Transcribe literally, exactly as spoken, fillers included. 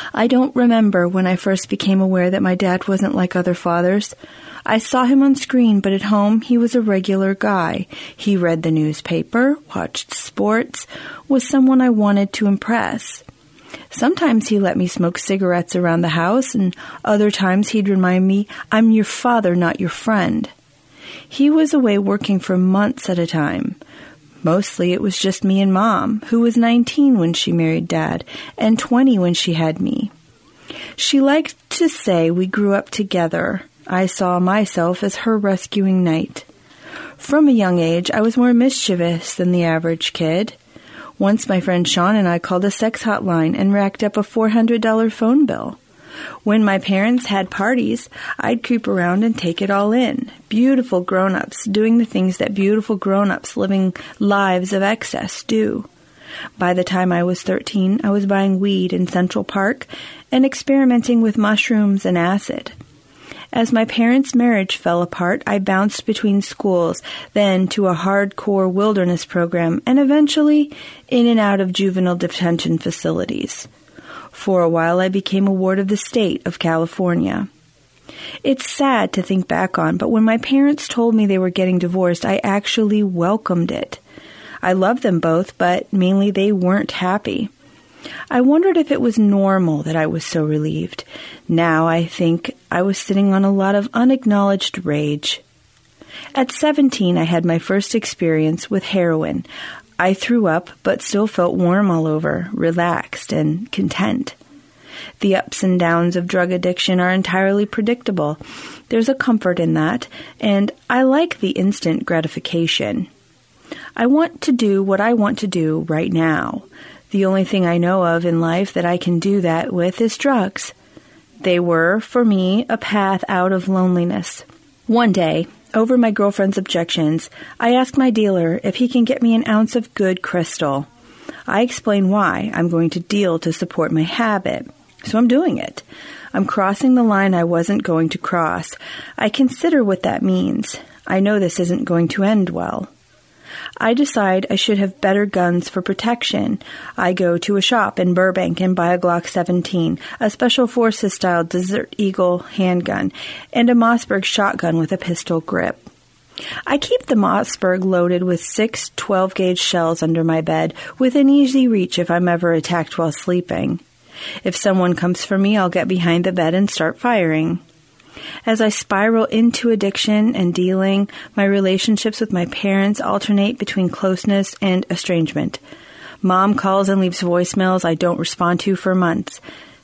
I don't remember when I first became aware that my dad wasn't like other fathers. I saw him on screen, but at home he was a regular guy. He read the newspaper, watched sports, was someone I wanted to impress. Sometimes he let me smoke cigarettes around the house, and other times he'd remind me, I'm your father, not your friend. He was away working for months at a time. Mostly it was just me and Mom, who was nineteen when she married Dad, and twenty when she had me. She liked to say we grew up together. I saw myself as her rescuing knight. From a young age, I was more mischievous than the average kid. Once my friend Sean and I called a sex hotline and racked up a four hundred dollars phone bill. When my parents had parties, I'd creep around and take it all in. Beautiful grown-ups doing the things that beautiful grown-ups living lives of excess do. By the time I was thirteen, I was buying weed in Central Park and experimenting with mushrooms and acid. As my parents' marriage fell apart, I bounced between schools, then to a hardcore wilderness program, and eventually in and out of juvenile detention facilities. For a while, I became a ward of the state of California. It's sad to think back on, but when my parents told me they were getting divorced, I actually welcomed it. I loved them both, but mainly they weren't happy. I wondered if it was normal that I was so relieved. Now I think I was sitting on a lot of unacknowledged rage. At seventeen, I had my first experience with heroin. I threw up, but still felt warm all over, relaxed and content. The ups and downs of drug addiction are entirely predictable. There's a comfort in that, and I like the instant gratification. I want to do what I want to do right now. The only thing I know of in life that I can do that with is drugs. They were, for me, a path out of loneliness. One day, over my girlfriend's objections, I asked my dealer if he can get me an ounce of good crystal. I explain why I'm going to deal to support my habit. So I'm doing it. I'm crossing the line I wasn't going to cross. I consider what that means. I know this isn't going to end well. I decide I should have better guns for protection. I go to a shop in Burbank and buy a Glock seventeen, a Special Forces-style Desert Eagle handgun, and a Mossberg shotgun with a pistol grip. I keep the Mossberg loaded with six twelve-gauge shells under my bed, within easy reach if I'm ever attacked while sleeping. If someone comes for me, I'll get behind the bed and start firing. As I spiral into addiction and dealing, my relationships with my parents alternate between closeness and estrangement. Mom calls and leaves voicemails I don't respond to for months.